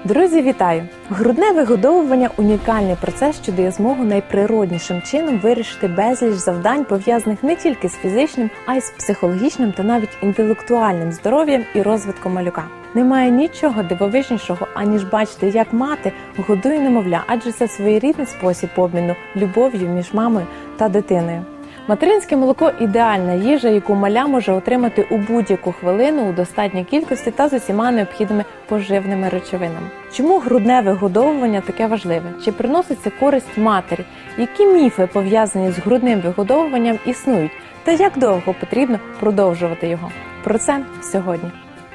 Друзі, вітаю! Грудне вигодовування – унікальний процес, що дає змогу найприроднішим чином вирішити безліч завдань, пов'язаних не тільки з фізичним, а й з психологічним та навіть інтелектуальним здоров'ям і розвитком малюка. Немає нічого дивовижнішого, аніж бачити, як мати годує немовля, адже це своєрідний спосіб обміну любов'ю між мамою та дитиною. Материнське молоко – ідеальна їжа, яку маля може отримати у будь-яку хвилину у достатній кількості та з усіма необхідними поживними речовинами. Чому грудне вигодовування таке важливе? Чи приносить це користь матері? Які міфи, пов'язані з грудним вигодовуванням, існують? Та як довго потрібно продовжувати його? Про це сьогодні.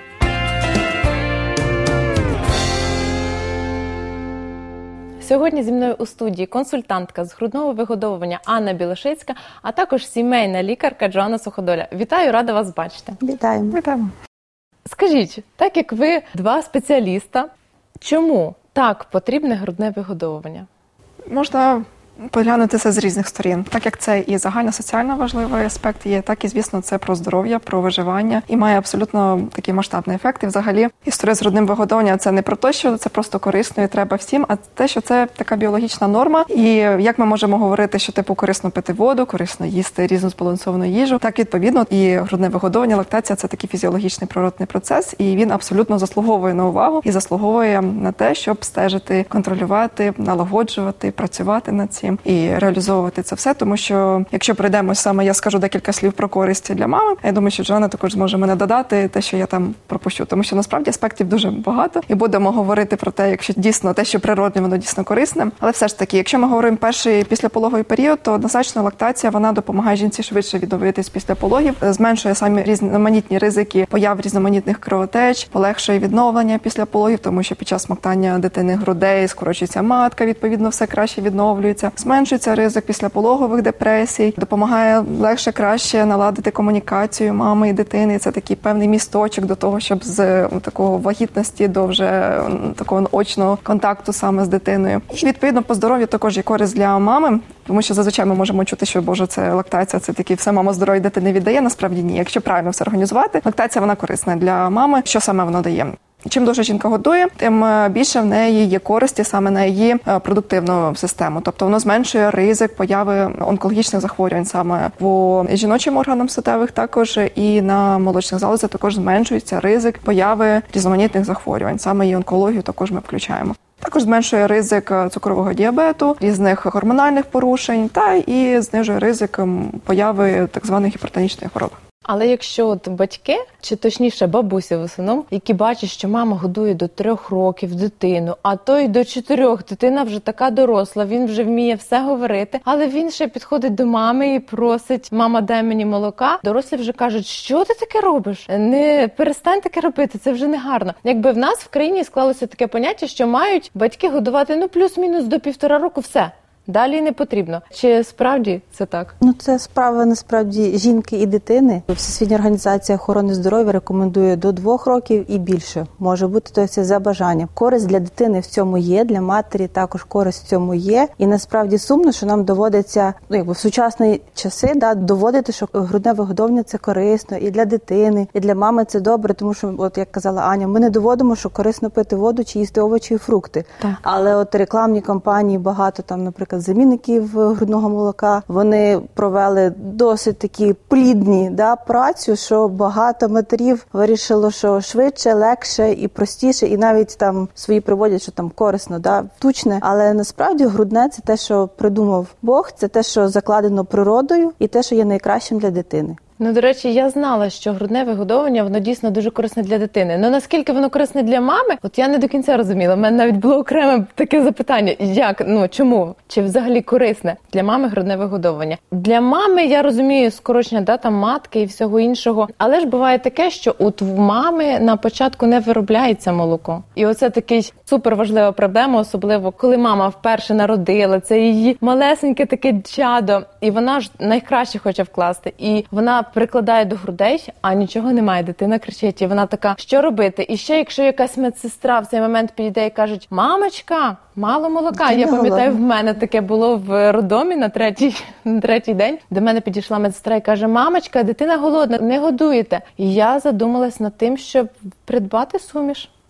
Сьогодні зі мною у студії консультантка з грудного вигодовування Анна Білошицька, а також сімейна лікарка Джоанна Суходоля. Вітаю, рада вас бачити. Вітаємо. Вітаємо. Скажіть, так як ви два спеціаліста, чому так потрібне грудне вигодовування? Можна поглянути це з різних сторін. Так як це і загальносоціально важливий аспект є, так і, звісно, це про здоров'я, про виживання і має абсолютно такий масштабний ефект. І взагалі історія з грудним вигодовуванням – це не про те, що це просто корисно і треба всім, а те, що це така біологічна норма. І як ми можемо говорити, що корисно пити воду, корисно їсти різну збалансовану їжу, так відповідно і грудне вигодовування, лактація – це такий фізіологічний природний процес, і він абсолютно заслуговує на увагу і заслуговує на те, щоб стежити, контролювати, налагоджувати, працювати над цим і реалізовувати це все, тому що якщо прийдемо саме, я скажу декілька слів про користь для мами, я думаю, що Джоанна також зможе мене додати те, що я там пропущу, тому що насправді аспектів дуже багато, і будемо говорити про те, якщо дійсно те, що природне, воно дійсно корисне, але все ж таки, якщо ми говоримо перший післяпологовий період, то однозначно лактація, вона допомагає жінці швидше відновитись після пологів, зменшує самі різноманітні ризики появ різноманітних кровотеч, полегшує відновлення після пологів, тому що під час смоктання дитини грудей скорочується матка, відповідно все краще відновлюється. Зменшується ризик післяпологових депресій, допомагає легше, краще наладити комунікацію мами і дитини. Це такий певний місточок до того, щоб з такого вагітності до вже такого очного контакту саме з дитиною. І відповідно по здоров'ю також є користь для мами, тому що зазвичай ми можемо чути, що боже, це лактація, це такі все мама здоров'я дитини віддає. Насправді ні. Якщо правильно все організувати, лактація вона корисна для мами. Що саме вона дає? Чим довше жінка годує, тим більше в неї є користі саме на її продуктивну систему. Тобто воно зменшує ризик появи онкологічних захворювань саме по жіночим органам статевих, також і на молочних залозах також зменшується ризик появи різноманітних захворювань. Саме і онкологію також ми включаємо. Також зменшує ризик цукрового діабету, різних гормональних порушень та і знижує ризик появи так званих гіпертонічних хвороб. Але якщо от батьки, чи точніше бабусі в основному, які бачать, що мама годує до 3 років дитину, а то й до 4, дитина вже така доросла, він вже вміє все говорити, але він ще підходить до мами і просить: мама, дай мені молока. Дорослі вже кажуть: що ти таке робиш? Не перестань таке робити, це вже не гарно. Якби в нас в країні склалося таке поняття, що мають батьки годувати плюс-мінус до 1,5 року все. Далі не потрібно. Чи справді це так? Це справа насправді жінки і дитини. Всесвітня організація охорони здоров'я рекомендує до 2 років і більше. Може бути, то це за бажанням. Користь для дитини в цьому є, для матері також користь в цьому є. І насправді сумно, що нам доводиться, в сучасні часи, доводити, що грудне вигодовування це корисно і для дитини, і для мами це добре, тому що, от як казала Аня, ми не доводимо, що корисно пити воду чи їсти овочі і фрукти. Так. Але от рекламні кампанії багато там, наприклад, замінників грудного молока, вони провели досить такі плідні працю, що багато матерів вирішило, що швидше, легше і простіше, і навіть там свої приводять, що там корисно, тучне. Але насправді грудне – це те, що придумав Бог, це те, що закладено природою, і те, що є найкращим для дитини. До речі, я знала, що грудне вигодовування, воно дійсно дуже корисне для дитини. Наскільки воно корисне для мами, от я не до кінця розуміла. У мене навіть було окреме таке запитання. Як? Чому? Чи взагалі корисне для мами грудне вигодовування? Для мами, я розумію, скорочення там матки і всього іншого. Але ж буває таке, що от в мами на початку не виробляється молоко. І оце такий суперважлива проблема, особливо коли мама вперше народила. Це її малесеньке таке чадо. І вона ж найкраще хоче вкласти. І вона прикладає до грудей, а нічого немає, дитина кричить, і вона така: що робити? І ще, якщо якась медсестра в цей момент підійде і каже: мамочка, мало молока. Я пам'ятаю, в мене таке було в роддомі на третій день. До мене підійшла медсестра і каже: мамочка, дитина голодна, не годуєте. І я задумалась над тим, щоб придбати суміш.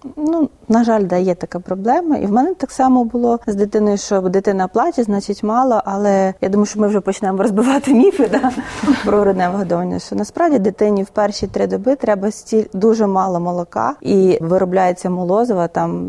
На жаль, є така проблема. І в мене так само було з дитиною, що дитина плаче, значить мало, але я думаю, що ми вже почнемо розбивати міфи про грудне вигодовування, що насправді дитині в перші 3 доби треба дуже мало молока, і виробляється молозиво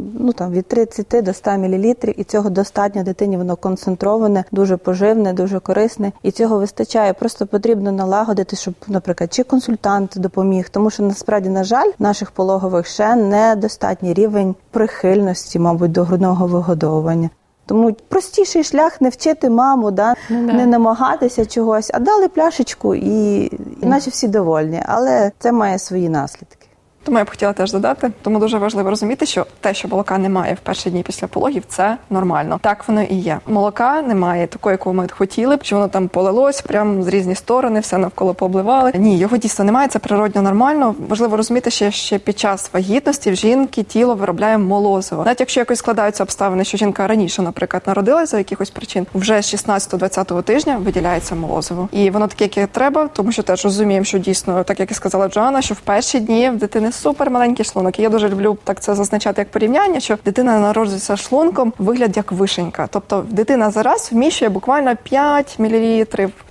від 30 до 100 мл, і цього достатньо дитині, воно концентроване, дуже поживне, дуже корисне, і цього вистачає. Просто потрібно налагодити, щоб, наприклад, чи консультант допоміг, тому що насправді, на жаль, наших пологових ще недостатній рівень прихильності, мабуть, до грудного вигодовування. Тому простіший шлях не вчити маму, не намагатися чогось, а дали пляшечку і наче всі довольні. Але це має свої наслідки. Тому я б хотіла теж додати, тому дуже важливо розуміти, що те, що молока немає в перші дні після пологів, це нормально. Так воно і є. Молока немає такого, якого ми хотіли б, що воно там полилось прямо з різні сторони, все навколо пообливали. Ні, його дійсно немає, це природньо нормально. Важливо розуміти, що ще під час вагітності в жінки тіло виробляє молозиво. Навіть якщо якось складаються обставини, що жінка раніше, наприклад, народилася за якихось причин, вже з 16-20 тижня виділяється молозиво. І воно таке, яке треба, тому що теж розуміємо, що дійсно, так як і сказала Джоанна, що в перші дні в дитини супер маленький шлунок. І я дуже люблю так це зазначати як порівняння, що дитина народжується шлунком вигляд як вишенька. Тобто дитина зараз вміщує буквально 5 мл,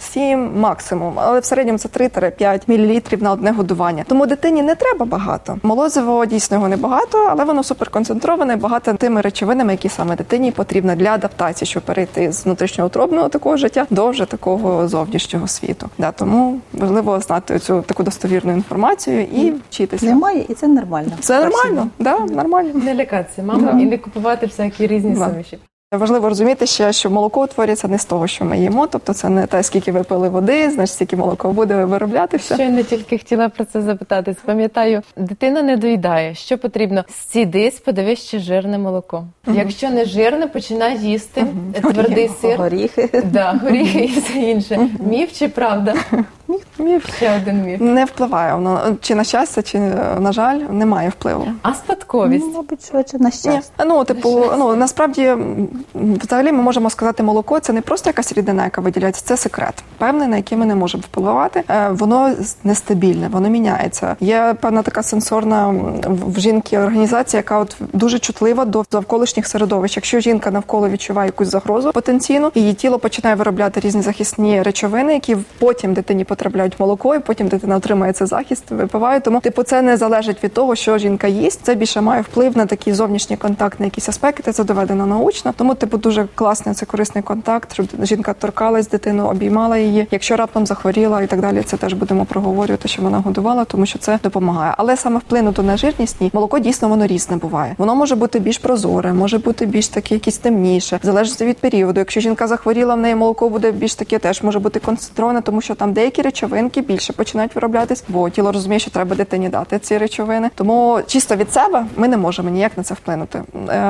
7 максимум, але в середньому це 3-5 мл на одне годування. Тому дитині не треба багато. Молозиво дійсно його небагато, але воно суперконцентроване, багато тими речовинами, які саме дитині потрібно для адаптації, щоб перейти з внутрішньоутробного такого життя до вже такого зовнішнього світу. Тому важливо знати цю таку достовірну інформацію і вчитися. Немає, і це нормально. Це нормально, нормально. Не лякатися, мама, і не купувати всякі різні суміші. Важливо розуміти ще, що молоко утворюється не з того, що ми їмо, тобто це не те, скільки ви пили води, значить, скільки молоко буде вироблятися. Щойно тільки хотіла про це запитати. Пам'ятаю, дитина не доїдає. Що потрібно? Зцідись, подивись, чи жирне молоко. Якщо не жирне, починай їсти твердий сир. Горіхи. Горіхи і все інше. Міф чи правда? Міф. Ще один міф. Не впливає воно. Чи на щастя, чи, на жаль, немає впливу. А спадковість? Мабуть, швидше на щастя. Насправді, взагалі ми можемо сказати, молоко – це не просто якась рідина, яка виділяється, це секрет. Певний, на який ми не можемо впливати. Воно нестабільне, воно міняється. Є певна така сенсорна в жінки організація, яка дуже чутлива до навколишніх середовищ. Якщо жінка навколо відчуває якусь загрозу потенційну, її тіло починає виробляти різні захисні речовини, які потім дитині потрапляють в молоко, і потім дитина отримує цей захист, випиває. Тому, це не залежить від того, що жінка їсть. Це більше має вплив на такий зовнішній контакт, на якісь аспекти. Це доведено научно. Тому, дуже класний, це корисний контакт, щоб жінка торкалась дитину, обіймала її. Якщо раптом захворіла і так далі, це теж будемо проговорювати, що вона годувала, тому що це допомагає. Але саме вплинути на жирність, ні. Молоко дійсно воно різне буває. Воно може бути більш прозоре, може бути більш таке якесь темніше, залежить від періоду. Якщо жінка захворіла, в неї молоко буде більш таке, теж може бути концентроване, тому що там деякі речовинки більше починають вироблятись, бо тіло розуміє, що треба дитині дати ці речовини. Тому чисто від себе ми не можемо ніяк на це вплинути.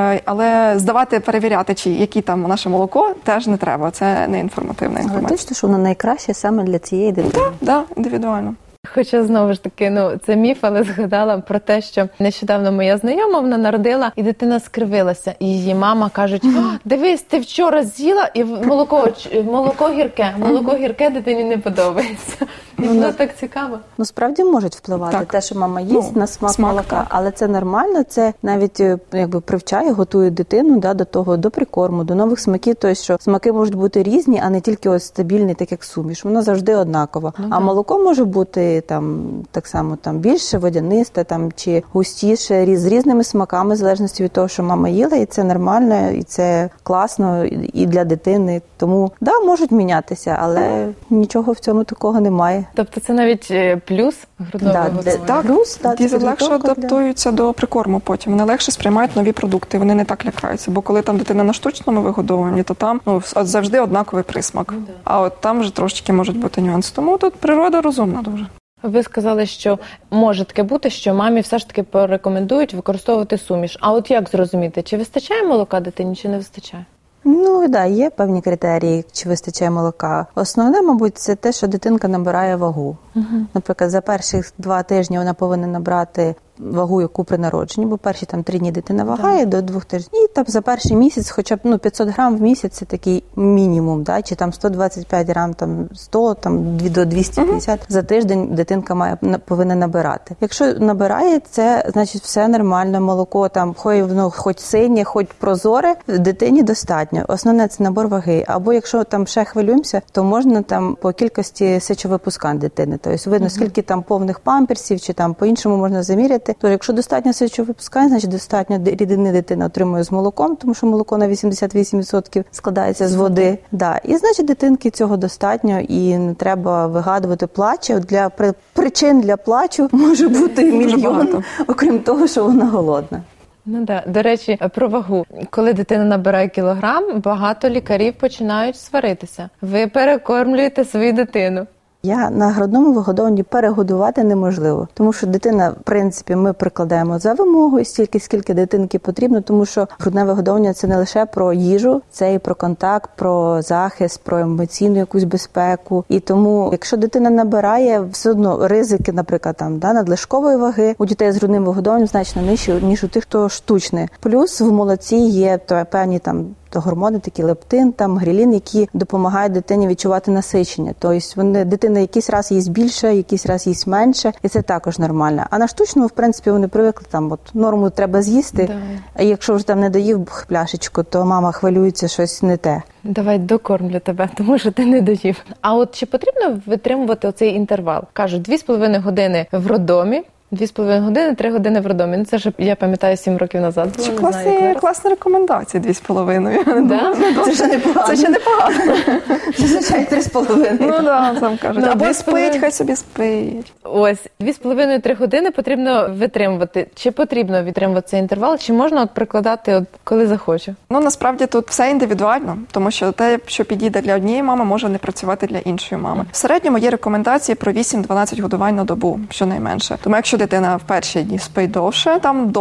Але здавати, перевіряти, які там наше молоко, теж не треба. Це не інформативна інформація. Але точно, що воно найкраще саме для цієї дитини. Так, індивідуально. Хоча, знову ж таки, це міф, але згадала про те, що нещодавно моя знайома, вона народила, і дитина скривилася. І її мама кажуть, дивись, ти вчора з'їла, і молоко гірке дитині не подобається. І було так цікаво. Справді можуть впливати те, що мама їсть на смак молока, але це нормально, це навіть привчає, готує дитину до того, до прикорму, до нових смаків, тобто, що смаки можуть бути різні, а не тільки стабільний, так як суміш. Воно завжди однаково. А молоко може бути так само більше водянисте, чи густіше, з різними смаками, в залежності від того, що мама їла, і це нормально, і це класно і для дитини. Тому, можуть мінятися, але нічого в цьому такого немає. Тобто це навіть плюс грудного вигодовування? Так, плюс. Діти легше адаптуються до прикорму потім. Вони легше сприймають нові продукти, вони не так лякаються. Бо коли там дитина на штучному вигодовуванні, то там завжди однаковий присмак. А от там вже трошечки можуть бути нюанси. Тому тут природа розумна дуже. Ви сказали, що може таке бути, що мамі все ж таки порекомендують використовувати суміш. А от як зрозуміти, чи вистачає молока дитині, чи не вистачає? Є певні критерії, чи вистачає молока. Основне, мабуть, це те, що дитинка набирає вагу. Наприклад, за перших 2 тижні вона повинна набрати вагу, яку при народженні, бо перші 3 дні дитина вагає до 2 тижнів. І там за перший місяць хоча б 500 грам в місяць – це такий мінімум, да? Чи 125 грам, 100, до 250 за тиждень дитинка повинна набирати. Якщо набирає, це значить все нормально, молоко воно хоч синє, хоч прозоре, дитині достатньо. Основне – це набор ваги. Або якщо ще хвилюємося, то можна по кількості сечовипускань дитини. Тобто видно, скільки повних памперсів, чи по-іншому можна заміряти. Тож, якщо достатньо сечовипускань, значить достатньо рідини дитина отримує з молоком, тому що молоко на 88% складається з води. Да. І значить дитинки цього достатньо і не треба вигадувати плачу. Для причин для плачу може бути мільйон, окрім того, що вона голодна. До речі, про вагу. Коли дитина набирає кілограм, багато лікарів починають сваритися. Ви перекормлюєте свою дитину. На грудному вигодовуванні перегодувати неможливо, тому що дитина, в принципі, ми прикладаємо за вимогою стільки, скільки дитинки потрібно, тому що грудне вигодовування – це не лише про їжу, це і про контакт, про захист, про емоційну якусь безпеку. І тому, якщо дитина набирає, все одно ризики, наприклад, надлишкової ваги у дітей з грудним вигодовуванням значно нижчі, ніж у тих, хто штучний. Плюс в молоці є певні гормони, такі лептин, грелін, які допомагають дитині відчувати насичення. Тобто дитина якийсь раз їсть більше, якийсь раз їсть менше, і це також нормально. А на штучному, в принципі, вони привикли, норму треба з'їсти, а якщо вже не доїв пляшечку, то мама хвилюється, щось не те. Давай докормлю тебе, тому що ти не доїв. А от чи потрібно витримувати оцей інтервал? Кажуть, 2,5 години в роддомі, 2,5 години, 3 години в роддомі. Це ж, я пам'ятаю, 7 років назад було. Класна рекомендація, 2,5. Да? Це ще непогано. Це ще непогано. Зазвичай 3,5. Там кажуть. Або спить, хай собі спить. Ось, 2,5-3 години потрібно витримувати. Чи потрібно витримувати цей інтервал, чи можна прикладати, коли захоче? Насправді тут все індивідуально, тому що те, що підійде для однієї мами, може не працювати для іншої мами. В середньому є рекомендації про 8-12 годувань на добу, щонайменше. Тому якщо дитина в перші дні спить довше,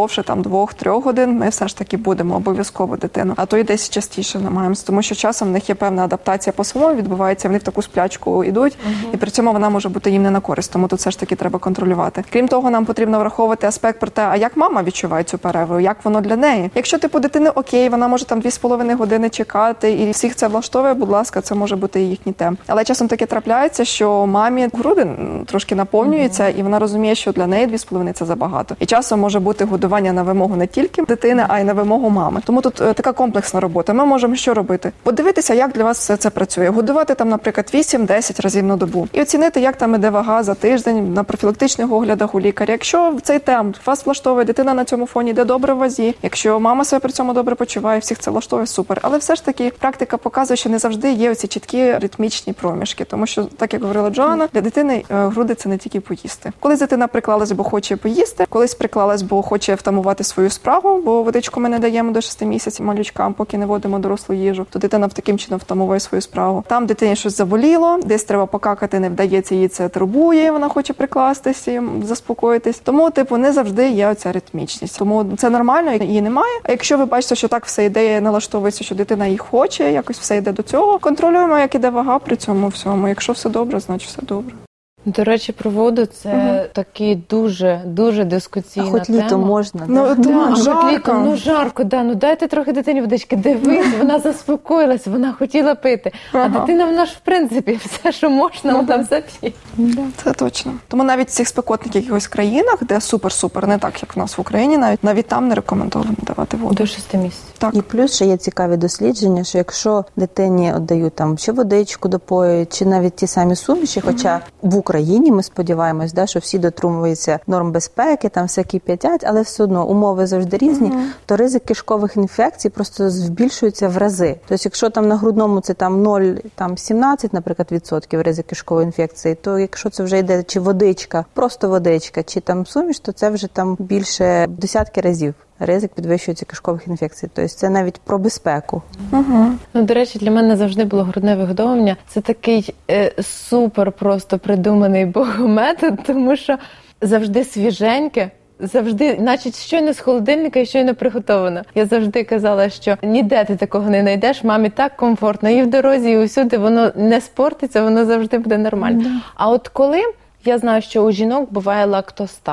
2-3 годин, ми все ж таки будемо обов'язково дитину. А то й десь частіше намагаємося, тому що часом в них є певна адаптація по-своєму відбувається, вони в таку сплячку йдуть, і при цьому вона може бути їм не на користь, тому тут все ж таки треба контролювати. Крім того, нам потрібно враховувати аспект про те, а як мама відчуває цю перерву, як воно для неї. Якщо дитини окей, вона може 2,5 години чекати, і всіх це влаштовує, будь ласка, це може бути їхній темп. Але часом таке трапляється, що мамі груди трошки наповнюються, і вона розуміє, що для неї 2,5 – це забагато. І часом може бути годування на вимогу не тільки дитини, а й на вимогу мами. Тому тут така комплексна робота. Ми можемо що робити? Подивитися, як для вас все це працює. Годувати наприклад, 8-10 разів на добу. І оцінити, як іде вага за тиждень на профілактичних оглядах у лікаря. Якщо цей темп вас влаштовує, дитина на цьому фоні йде добре в вазі, якщо мама себе при цьому добре почуває, всіх це влаштовує, супер. Але все ж таки практика показує, що не завжди є оці чіткі ритмічні проміжки. Тому що, так як говорила Джоанна, для дитини груди – це не тільки поїсти. Коли дитина приклалась, бо хоче поїсти, колись приклалась, бо хоче втамувати свою справу, бо водичку ми не даємо до 6 місяців малючкам, поки не водимо дорослу їжу, то дитина таким чином втамовує свою справу. Там дитині щось заболіло, десь треба покакати, не вдається, їй це турбує, вона хоче прикластися і заспокоїтись. Тому, не завжди є оця ритмічність. Тому це нормально, її немає. А якщо ви бачите, що так все йде, налаштовується, що дитина їх хоче, якось все йде до цього, контролюємо, як іде вага при цьому всьому. Якщо все добре, значить все добре. До речі, про воду це такі дуже дискусійна тема. Хоч літом можна. Жарко. Жарко, дайте трохи дитині водички. Дивись, вона заспокоїлась, вона хотіла пити. А дитина, вона ж в принципі все, що можна, вона все п'є. Це точно. Тому навіть в цих спекотних якихось країнах, де супер-супер, не так, як в нас в Україні, навіть там не рекомендовано давати воду. До 6 місяців. Так. І плюс ще є цікаві дослідження, що якщо дитині віддають чи водичку допоюють, чи навіть ті самі суміші, хоча в Україні ми сподіваємось, що всі дотримуються норм безпеки, там все кип'ятять, але все одно умови завжди різні, то ризик кишкових інфекцій просто збільшується в рази. Тобто, якщо на грудному це 0,17, наприклад, відсотків ризик кишкової інфекції, то якщо це вже йде чи водичка, просто водичка, чи суміш, то це вже більше десятки разів. Ризик підвищується кишкових інфекцій. Тобто це навіть про безпеку. До речі, для мене завжди було грудне вигодовування. Це такий супер просто придуманий Богом метод, тому що завжди свіженьке, завжди, наче щойно з холодильника і щойно приготовано. Я завжди казала, що ніде ти такого не знайдеш, мамі так комфортно, і в дорозі, і усюди, воно не спортиться, воно завжди буде нормально. А от коли, я знаю, що у жінок буває лактостаз.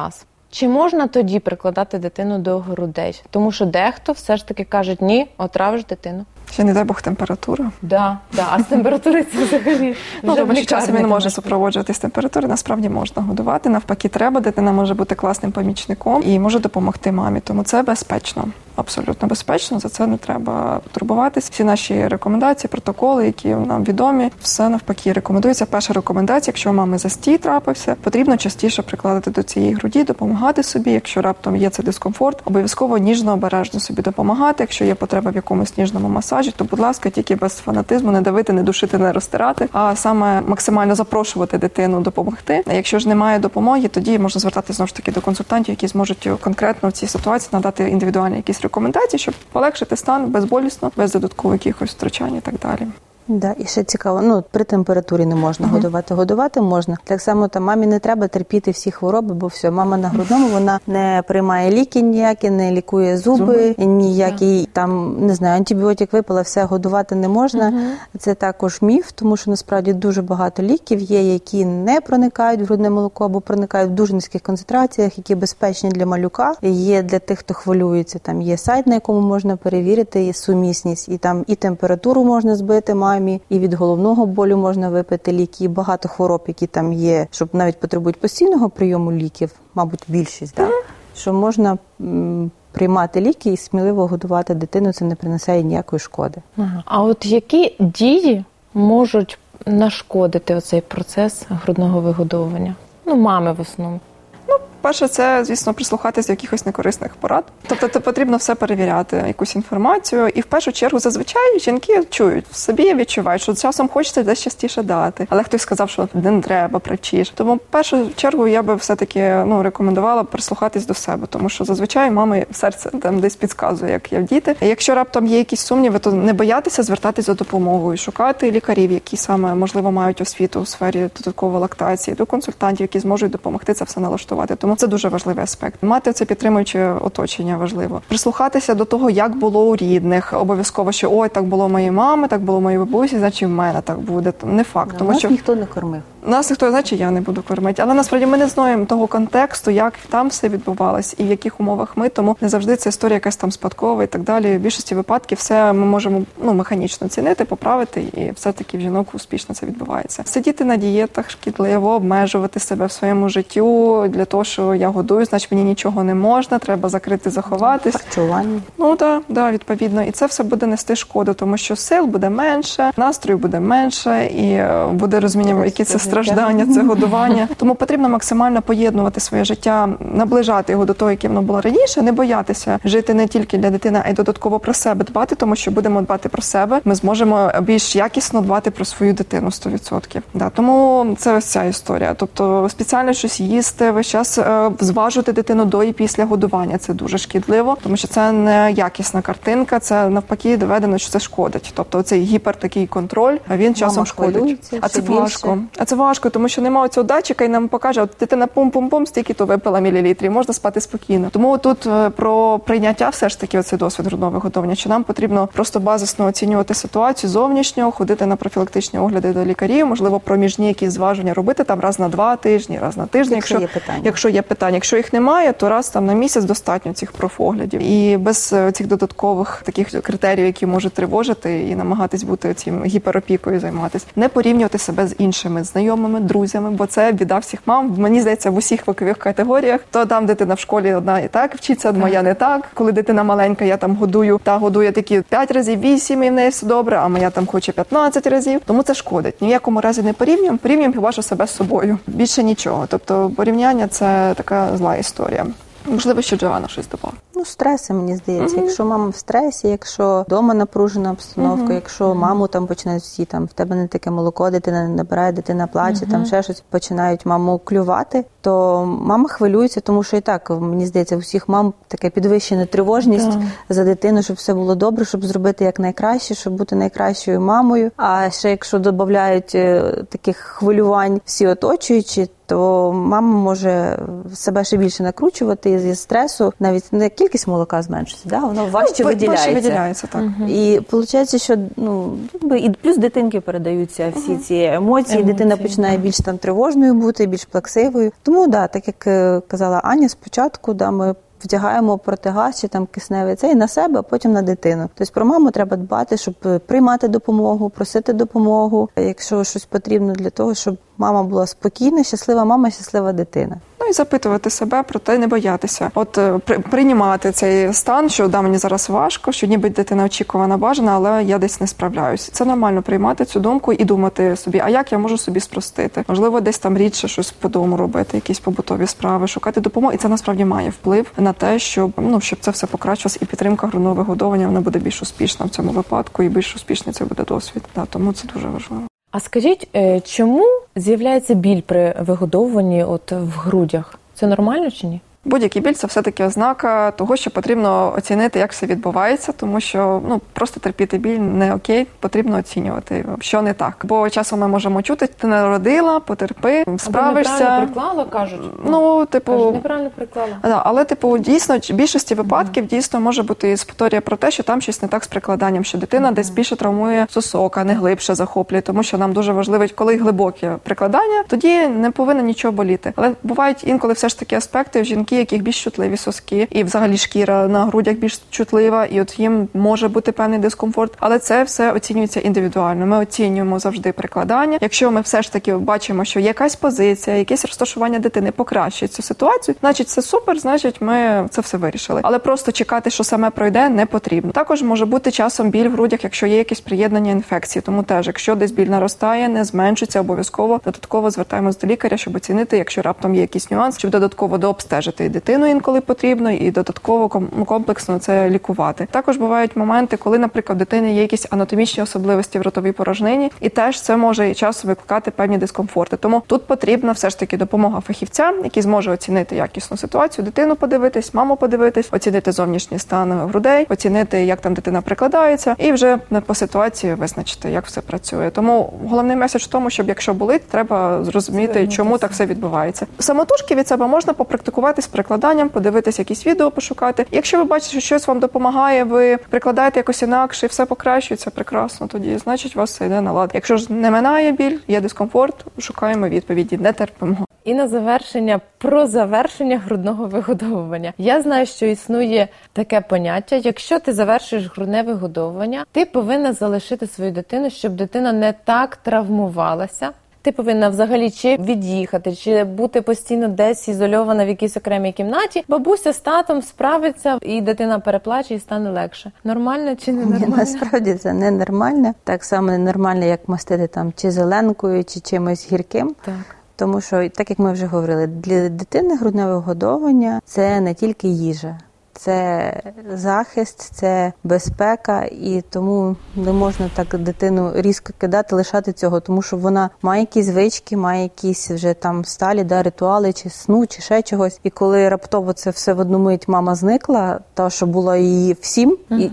Чи можна тоді прикладати дитину до грудей? Тому що дехто все ж таки кажуть, ні, отравиш дитину. Ще не дай Бог температура. Да. А з температури це взагалі Тому що часом він може супроводжуватись температури, насправді можна годувати. Навпаки, треба, дитина може бути класним помічником і може допомогти мамі. Тому це безпечно, абсолютно безпечно, за це не треба турбуватись. Всі наші рекомендації, протоколи, які нам відомі, все навпаки рекомендується. Перша рекомендація, якщо у мами застій трапився, потрібно частіше прикладати до цієї груді, допомагати собі. Якщо раптом є цей дискомфорт, обов'язково ніжно, обережно собі допомагати. Якщо є потреба в якомусь ніжному масажі, то, будь ласка, тільки без фанатизму, не давити, не душити, не розтирати, а саме максимально запрошувати дитину допомогти. А якщо ж немає допомоги, тоді можна звертатися знову ж таки до консультантів, які зможуть конкретно в цій ситуації надати індивідуальні якісь рекомендації, щоб полегшити стан безболісно, без додаткових якихось втручань і так далі. Да, і ще цікаво, при температурі не можна годувати. Годувати можна. Так само мамі не треба терпіти всі хвороби, бо все, мама на грудному, вона не приймає ліки ніякі, не лікує зуби, ніякий антибіотик випила, все, годувати не можна. Це також міф, тому що насправді дуже багато ліків є, які не проникають в грудне молоко або проникають в дуже низьких концентраціях, які безпечні для малюка. Є для тих, хто хвилюється, там є сайт, на якому можна перевірити і сумісність, і там і температуру можна збити мамі, і від головного болю можна випити ліки, і багато хвороб, які там є, щоб навіть потребують постійного прийому ліків, мабуть, більшість, що можна приймати ліки і сміливо годувати дитину, це не принесе їй ніякої шкоди. А от які дії можуть нашкодити оцей процес грудного вигодовування? Мами в основному. Перше, це, звісно, прислухатися до якихось некорисних порад. Тобто потрібно все перевіряти, якусь інформацію. І в першу чергу, зазвичай, жінки чують в собі, відчувають, що часом хочеться десь частіше дати. Але хтось сказав, що не треба, причиш. Тому в першу чергу я би все-таки рекомендувала прислухатись до себе. Тому що зазвичай мами серце там десь підказує, як є в діти. Якщо раптом є якісь сумніви, то не боятися звертатись за допомогою, шукати лікарів, які саме, можливо, мають освіту у сфері додаткової лактації, до консультантів, які зможуть допомогти це все налаштувати. Тому це дуже важливий аспект. Мати це підтримуюче оточення важливо. Прислухатися до того, як було у рідних. Обов'язково, що так було у моєї мами, так було у моєї бабусі, значить в мене так буде. Не факт. Тому нас що ніхто не кормив. Нас ніхто, значить я не буду кормити. Але насправді ми не знаємо того контексту, як там все відбувалось і в яких умовах ми. Тому не завжди ця історія якась там спадкова і так далі. В більшості випадків все ми можемо механічно цінити, поправити, і все-таки в жінок успішно це відбувається. Сидіти на дієтах шкідливо, обмежувати себе в своєму життю для того, що я годую, значить мені нічого не можна, треба закрити, заховатись. Харчування. Да, відповідно. І це все буде нести шкоду, тому що сил буде менше, настрою буде менше, і буде розуміння, які це страждання, це годування. Тому потрібно максимально поєднувати своє життя, наближати його до того, яке воно було раніше, не боятися жити не тільки для дитини, а й додатково про себе дбати, тому що будемо дбати про себе, ми зможемо більш якісно дбати про свою дитину 100%. Да, тому це ось ця історія. Тобто спеціально щось їсти, весь час зважувати дитину до і після годування. Це дуже шкідливо, тому що це не якісна картинка, це навпаки доведено, що це шкодить. Тобто цей такий контроль, а він часом шкодить. А це важко. А це важко, тому що немає цього датчика і нам покаже, от дитина пум-пум-пум, стільки-то випила мілілітрів, можна спати спокійно. Тому тут про прийняття все ж таки оцей досвід грудного вигодовування, що нам потрібно просто базисно оцінювати ситуацію зовнішнього, ходити на профілактичні огляди до лікарів, можливо, проміжні якісь зваження робити там раз на 2 тижні, раз на тиждень, якщо є питання. Якщо їх немає, то раз там на місяць достатньо цих профоглядів. І без цих додаткових таких критеріїв, які можуть тривожити і намагатись бути цим гіперопікою займатися. Не порівнювати себе з іншими знайомими, друзями, бо це біда всіх мам. Мені здається, в усіх вікових категоріях. То там дитина в школі одна і так вчиться, моя не так. Коли дитина маленька, я там годує такі 5 разів, 8, і в неї все добре, а моя там хоче 15 разів. Тому це шкодить. Ні в якому разі не порівнюємо хіба що себе з собою. Більше нічого. Тобто порівняння – це така зла історія. Можливо, ще Джоанна щось добавила. Стреси, мені здається. Якщо мама в стресі, якщо вдома напружена обстановка, якщо маму там починають всі, в тебе не таке молоко, дитина не набирає, дитина плаче, там ще щось, починають маму клювати, то мама хвилюється, тому що і так, мені здається, у всіх мам така підвищена тривожність за дитину, щоб все було добре, щоб зробити як найкраще, щоб бути найкращою мамою. А ще якщо додають таких хвилювань всі оточуючі, то мама може себе ще більше накручувати із стресу, навіть не кількість молока зменшується, да? Воно важче виділяється. Так. І виходить, що і плюс дитинки передаються всі ці емоції, дитина починає більш там тривожною бути, більш плаксивою. Тому, так як казала Аня спочатку, ми вдягаємо протигаз чи там кисневий цей на себе, а потім на дитину. Тобто про маму треба дбати, щоб приймати допомогу, просити допомогу, якщо щось потрібно для того, щоб мама була спокійна, щаслива мама, щаслива дитина. І запитувати себе про те, не боятися. Приймати цей стан, що мені зараз важко, що ніби дитина очікувана, бажана, але я десь не справляюсь. Це нормально приймати цю думку і думати собі, а як я можу собі спростити? Можливо, десь там рідше щось по дому робити, якісь побутові справи, шукати допомогу. І це насправді має вплив на те, щоб це все покращилось, і підтримка грудного вигодовування, вона буде більш успішна в цьому випадку, і більш успішний це буде досвід. Тому це дуже важливо. А скажіть, чому з'являється біль при вигодовуванні в грудях? Це нормально чи ні? Будь-який біль – це все-таки ознака того, що потрібно оцінити, як все відбувається, тому що просто терпіти біль не окей, потрібно оцінювати, що не так. Бо часом ми можемо чути, ти народила, потерпи, справишся. Або неправильно приклала, кажуть. Кажуть, неправильно приклала. Але, дійсно, в більшості випадків дійсно може бути історія про те, що там щось не так з прикладанням, що дитина десь більше травмує сосок, а не глибше захоплює, тому що нам дуже важливо, коли глибоке прикладання, тоді не повинно нічого боліти. Але бувають інколи все ж таки аспекти в жінки, яких більш чутливі соски, і взагалі шкіра на грудях більш чутлива, і їм може бути певний дискомфорт, але це все оцінюється індивідуально. Ми оцінюємо завжди прикладання. Якщо ми все ж таки бачимо, що якась позиція, якесь розташування дитини покращує цю ситуацію, значить це супер, значить ми це все вирішили. Але просто чекати, що саме пройде, не потрібно. Також може бути часом біль в грудях, якщо є якісь приєднання інфекції. Тому теж, якщо десь біль наростає, не зменшується, обов'язково додатково звертаємось до лікаря, щоб оцінити, якщо раптом є якийсь нюанс, щоб додатково дообстежити і дитину інколи потрібно, і додатково комплексно це лікувати. Також бувають моменти, коли, наприклад, в дитини є якісь анатомічні особливості в ротовій порожнині, і теж це може часом викликати певні дискомфорти. Тому тут потрібна все ж таки допомога фахівця, який зможе оцінити якісну ситуацію, дитину подивитись, маму подивитись, оцінити зовнішній стан грудей, оцінити, як там дитина прикладається, і вже по ситуації визначити, як все працює. Тому головний меседж в тому, щоб якщо болить, треба зрозуміти, чому так все відбувається. Самотужки від себе можна попрактикувати з прикладанням, подивитись якісь відео, пошукати. Якщо ви бачите, що щось вам допомагає, ви прикладаєте якось інакше, і все покращується, прекрасно, тоді, значить, у вас все йде на лад. Якщо ж не минає біль, є дискомфорт, шукаємо відповіді, не терпимо. І на завершення, про завершення грудного вигодовування. Я знаю, що існує таке поняття, якщо ти завершуєш грудне вигодовування, ти повинна залишити свою дитину, щоб дитина не так травмувалася. Ти повинна взагалі чи від'їхати, чи бути постійно десь ізольована в якійсь окремій кімнаті. Бабуся з татом справиться, і дитина переплаче, і стане легше. Нормально чи не нормально? Ні, насправді це не нормально. Так само не нормально, як мастити там чи зеленкою, чи чимось гірким. Так. Тому що, так як ми вже говорили, для дитини грудне вигодовування – це не тільки їжа. Це захист, це безпека, і тому не можна так дитину різко кидати, лишати цього, тому що вона має якісь звички, має якісь вже там сталі, ритуали, чи сну, чи ще чогось. І коли раптово це все в одну мить мама зникла, та, що була її всім,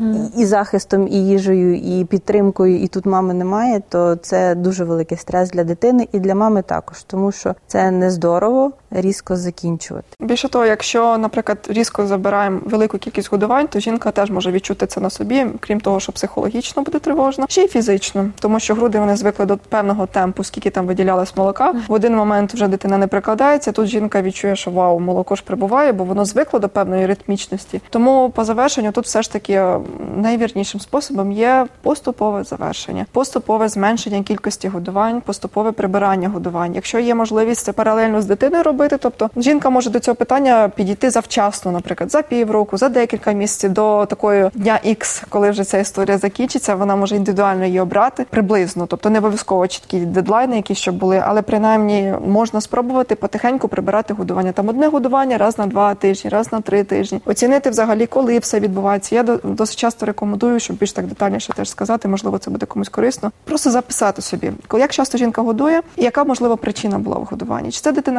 і захистом, і їжею, і підтримкою, і тут мами немає, то це дуже великий стрес для дитини і для мами також, тому що це не здорово різко закінчувати. Більше того, якщо, наприклад, різко забираємо велику кількість годувань, то жінка теж може відчути це на собі, крім того, що психологічно буде тривожно, ще й фізично, тому що груди вони звикли до певного темпу, скільки там виділялось молока. В один момент вже дитина не прикладається, тут жінка відчує, що вау, молоко ж прибуває, бо воно звикло до певної ритмічності. Тому по завершенню тут все ж таки найвірнішим способом є поступове завершення, поступове зменшення кількості годувань, поступове прибирання годувань. Якщо є можливість це паралельно з дитиною робити, тобто жінка може до цього питання підійти завчасно, наприклад, за півроку, за декілька місяців до такої дня X, коли вже ця історія закінчиться, вона може індивідуально її обрати приблизно, тобто не обов'язково чіткі дедлайни, які щоб були, але принаймні можна спробувати потихеньку прибирати годування. Там одне годування раз на 2 тижні, раз на 3 тижні. Оцінити взагалі, коли все відбувається. Я досить часто рекомендую, щоб більш так детальніше теж сказати, можливо, це буде комусь корисно. Просто записати собі, як часто жінка годує і яка, можливо, причина була в годуванні. Чи це дитина хотіла засухати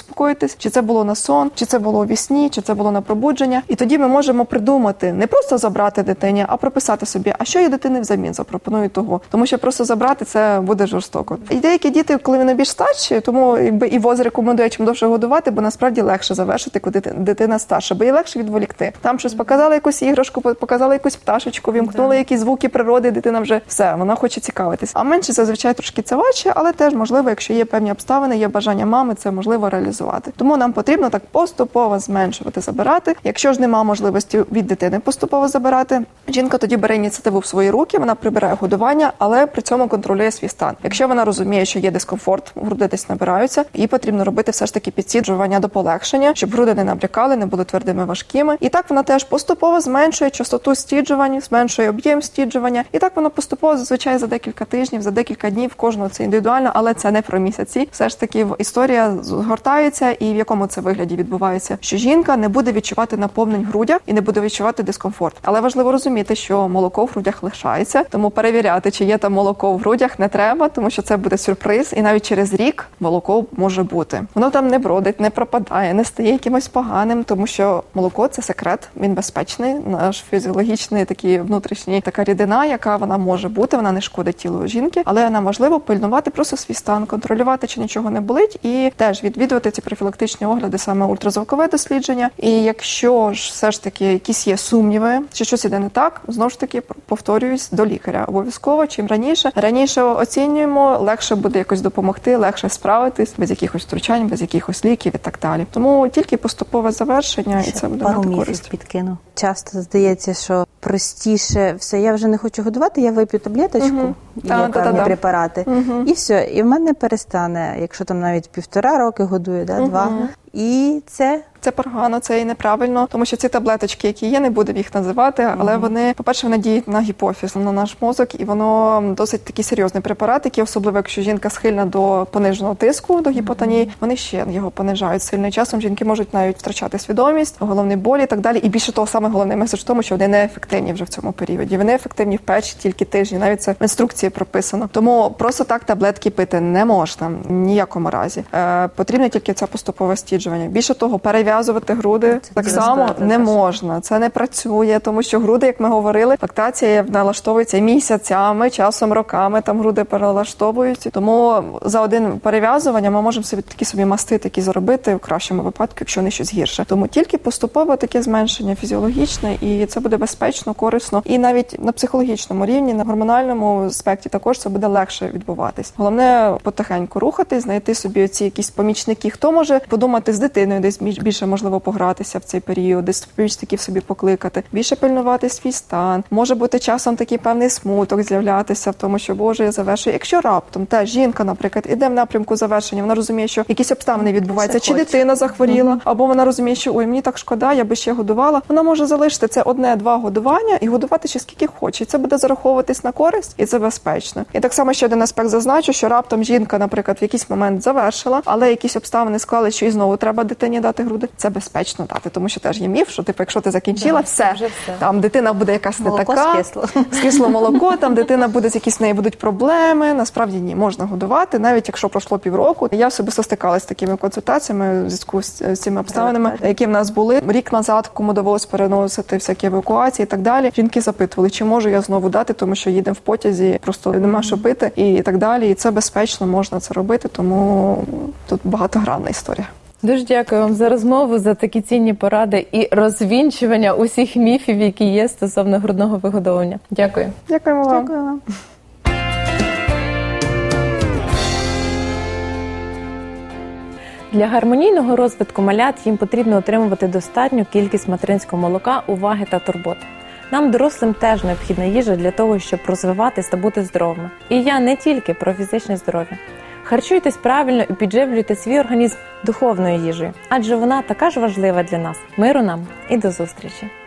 заспокоїтись, чи це було на сон, чи це було у вісні, чи це було на пробудження. І тоді ми можемо придумати, не просто забрати дитині, а прописати собі, а що я дитині взамін запропоную того. Тому що просто забрати це буде жорстоко. І деякі діти, коли вони більш старші, тому і ВОЗ рекомендує чим довше годувати, бо насправді легше завершити, коли дитина старша, бо їй легше відволікти. Там щось показали якусь іграшку, показали якусь пташечку, вімкнули якісь звуки природи, дитина вже все, вона хоче цікавитись. А менше зазвичай трошки це важче, але теж можливо, якщо є певні обставини, є бажання мами, це можливо реалізувати. Тому нам потрібно так поступово зменшувати, забирати. Якщо ж нема можливості від дитини поступово забирати, жінка тоді бере ініціативу в свої руки, вона прибирає годування, але при цьому контролює свій стан. Якщо вона розуміє, що є дискомфорт, груди десь набираються, їй потрібно робити все ж таки підсіджування до полегшення, щоб груди не набрякали, не були твердими, важкими. І так вона теж поступово зменшує частоту стіджування, зменшує об'єм стіджування. І так воно поступово, зазвичай за декілька тижнів, за декілька днів, кожного це індивідуально, але це не про місяці. Все ж таки історія згортається, і в якому це вигляді відбувається, що жінка не буде відчувати наповнень в грудях і не буде відчувати дискомфорт. Але важливо розуміти, що молоко в грудях лишається, тому перевіряти, чи є там молоко в грудях, не треба, тому що це буде сюрприз, і навіть через рік молоко може бути. Воно там не бродить, не пропадає, не стає якимось поганим, тому що молоко – це секрет, він безпечний, наш фізіологічний такий внутрішній така рідина, яка вона може бути, вона не шкодить тілу жінки, але нам важливо пильнувати просто свій стан, контролювати, чи нічого не болить, і теж відвідувати ці профілактичні огляди, саме ультразвукове дослідження. І якщо ж все ж таки якісь є сумніви, чи щось іде не так, знову ж таки повторююсь, до лікаря. Обов'язково, чим раніше оцінюємо, легше буде якось допомогти, легше справитись, без якихось втручань, без якихось ліків і так далі. Тому тільки поступове завершення, і це буде мати користь. Підкину. Часто здається, що простіше все, я вже не хочу годувати, я вип'ю таблеточку, є певні препарати, і все, і в мене перестане, якщо там навіть 1,5 роки годує, 2, і це погано, це і неправильно, тому що ці таблеточки, які є, не будемо їх називати, але вони, по-перше, вони діють на гіпофіз, на наш мозок, і воно досить такий серйозний препарат, який, особливо, якщо жінка схильна до пониженого тиску, до гіпотонії, вони ще його понижають сильно. Часом жінки можуть навіть втрачати свідомість, головний боль і так далі. І більше того, саме головний меседж в тому, що вони неефективні вже в цьому періоді. Вони ефективні в перші тільки тижні, навіть це в інструкції прописано. Тому просто так таблетки пити не можна, ніякому разі. Потрібно тільки це поступове стіджування. Більше того, перев'язувати груди так само не можна. Це не працює, тому що груди, як ми говорили, лактація налаштовується місяцями, часом роками, там груди перелаштовуються. Тому за один перев'язування ми можемо собі масти такі зробити в кращому випадку, якщо не щось гірше. Тому тільки поступово таке зменшення фізіологічне, і це буде безпечно, корисно. І навіть на психологічному рівні, на гормональному аспекті також це буде легше відбуватись. Головне потихеньку рухатись, знайти собі оці якісь помічники. Хто може подумати з дитиною, десь більше можливо погратися в цей період, десь помічників собі покликати, більше пильнувати свій стан. Може бути часом такий певний смуток з'являтися в тому, що Боже, я завершую. Якщо раптом та жінка, наприклад, іде в напрямку завершення, вона розуміє, що якісь обставини відбуваються, чи дитина захворіла, або вона розуміє, що ой, мені так шкода, я би ще годувала. Вона може залишити це 1-2 годування і годувати ще скільки хоче. І це буде зараховуватись на користь, і це безпечно. І так само ще один аспект зазначу, що раптом жінка, наприклад, в якийсь момент завершила, але якісь обставини склали, що і знову треба дитині дати груди. Це безпечно дати, тому що теж є міф, що якщо ти закінчила, все, там дитина буде якась не така, скисло молоко, там дитина буде, якісь в неї будуть проблеми. Насправді ні, можна годувати, навіть якщо пройшло півроку. Я особисто стикалася з такими консультаціями в зв'язку з цими обставинами, які в нас були рік назад, кому довелося переносити всякі евакуації і так далі. Жінки запитували, чи можу я знову дати, тому що їдемо в потязі, просто нема що пити і так далі. І це безпечно, можна це робити, тому тут багатогранна історія. Дуже дякую вам за розмову, за такі цінні поради і розвінчування усіх міфів, які є стосовно грудного вигодовування. Дякую. Дякуємо вам. Дякую вам. Для гармонійного розвитку малят їм потрібно отримувати достатню кількість материнського молока, уваги та турботи. Нам, дорослим, теж необхідна їжа для того, щоб розвиватись та бути здоровими. І я не тільки про фізичне здоров'я. Харчуйтесь правильно і підживлюйте свій організм духовною їжею, адже вона така ж важлива для нас. Миру нам і до зустрічі!